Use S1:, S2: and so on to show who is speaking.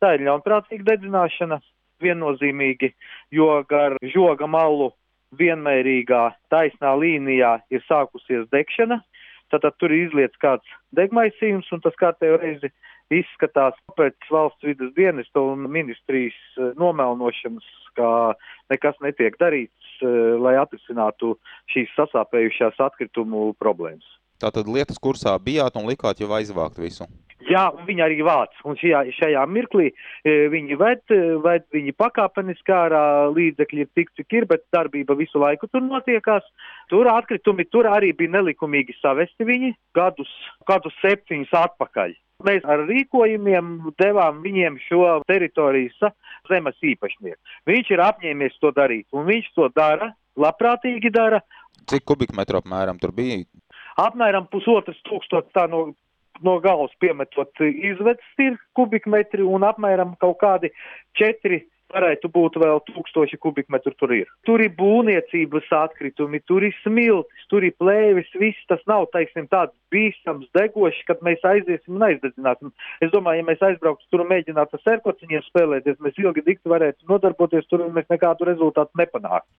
S1: Tā ir ļaunprātīga dedzināšana viennozīmīgi, jo gar žoga malu vienmērīgā taisnā līnijā ir sākusies degšana, tad tur ir izliets kāds degmaisījums, un tas kārtējo reizi izskatās pēc valsts vides dienesta un ministrijas nomelnošanas, kā nekas netiek darīts, lai atrisinātu šīs sasāpējušās atkritumu problēmas.
S2: Tātad lietas kursā bijāt un likāt jau aizvākt visu?
S1: Jā, un viņi arī vāc, un šajā mirklī viņi ved viņi pakāpeniski ārā, līdzekļi ir tik, cik ir, bet darbība visu laiku tur notiekās. Tur atkritumi, tur arī bija nelikumīgi savesti viņi gadus 7 atpakaļ. Mēs ar rīkojumiem devām viņiem šo teritorijas zemes īpašnieku. Viņš ir apņēmies to darīt, un viņš to dara, labprātīgi dara.
S2: Cik kubikmetru apmēram tur bija?
S1: Apmēram 1500 tā no galvas piemetot izvedis ir kubikmetri, un apmēram kaut kādi 4 varētu būt vēl 1000 kubikmetru tur ir. Tur ir būvniecības atkritumi, tur ir smiltis, tur ir plēvis, viss tas nav, teiksim, tāds bīstams, degošs, kad mēs aiziesim un aizdedzināsim. Es domāju, ja mēs aizbrauktu tur un mēģinātu ar sērkociņiem spēlēties, mēs ilgi dikti varētu nodarboties tur un mēs nekādu rezultātu nepanāktu.